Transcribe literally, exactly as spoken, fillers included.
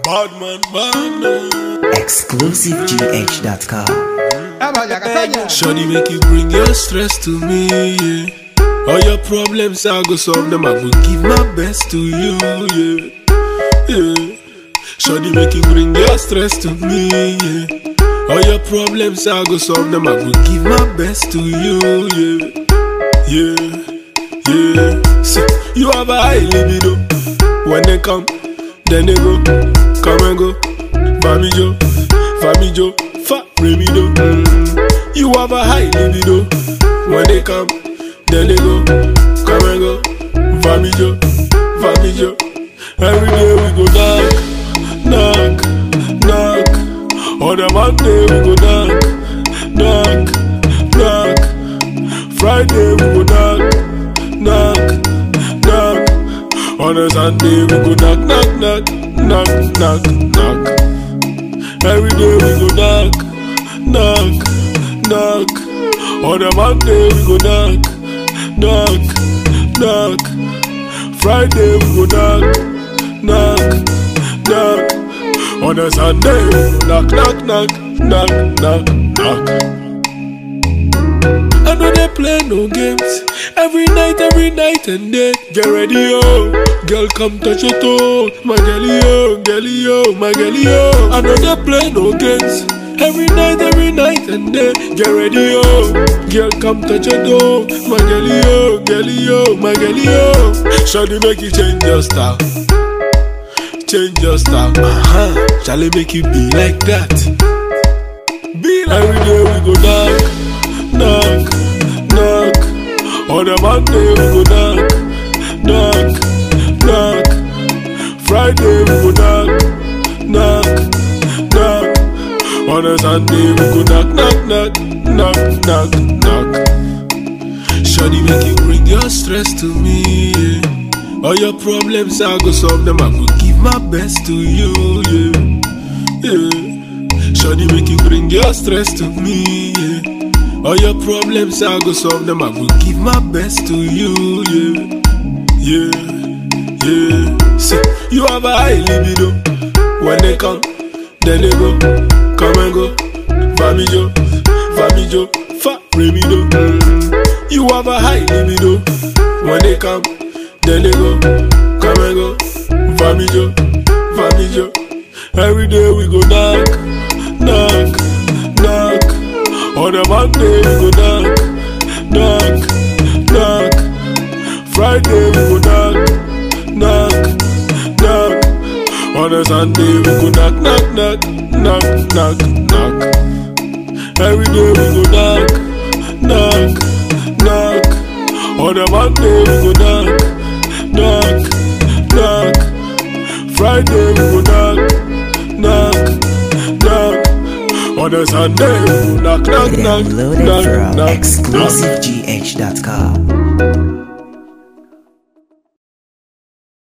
Bad man, bad man. exclusive G H dot com. Shawty make you bring your stress to me, yeah. All your problems, I go solve them. I go give my best to you, yeah, yeah. Shawty make you bring your stress to me, yeah. All your problems, I go solve them. I go give my best to you, yeah, yeah, yeah. See, you have a high libido. When they come, then they go. Come and go. Famijo, Famijo, Fa Remido. Mm. You have a high libido. When they come, then they go. Come and go. Famijo, Famijo. Every day we go knock, knock, knock. On the Monday we go knock, knock, knock. Friday we go knock, knock, knock. On a Sunday we go knock, knock, knock, knock, knock, knock. Every day we go knock, knock, knock. On a Monday we go knock, knock, knock. Friday we go knock, knock, knock. On a Sunday we go knock, knock, knock, knock, knock, knock. I know they play no games. Every night, every night and day. Get ready, yo. Girl, come touch your toe. My girlie, yo, girlie, yo, my girlie, yo. I know they play no games. Every night, every night and day. Get ready, yo. Girl, come touch your toe. My girlie, yo, girlie, yo, my girlie, yo. Shawty make you change your style. Change your style. Uh-huh. Shall it make you be like that? Be like every day we go knock, knock, knock. On a Monday we go knock, knock, knock. Friday we go knock, knock, knock. On a Sunday we go knock, knock, knock, knock, knock, knock. Shawty make you bring your stress to me, yeah. All your problems I go solve them. I go give my best to you, yeah, yeah. Shawty make you bring your stress to me, yeah. All your problems, I go solve them. I go give my best to you, yeah, yeah, yeah. See, you have a high libido. When they come, then they go. Come and go. Famijo, Famijo, Fa Remido. Mm. You have a high libido. When they come, then they go. Come and go. Famijo, Famijo. Every day we go knock, knock, knock. On a Monday we go knock, knock, knock. Friday we go knock, knock, knock. On a Sunday we go knock, knock, knock, knock, knock, knock. Every day we go knock, knock, knock. On a Monday we go knock, knock, knock. Friday we go knock, knock, knock. On a Sunday, knock, knock, knock, knock, knock, knock. exclusive G H dot com.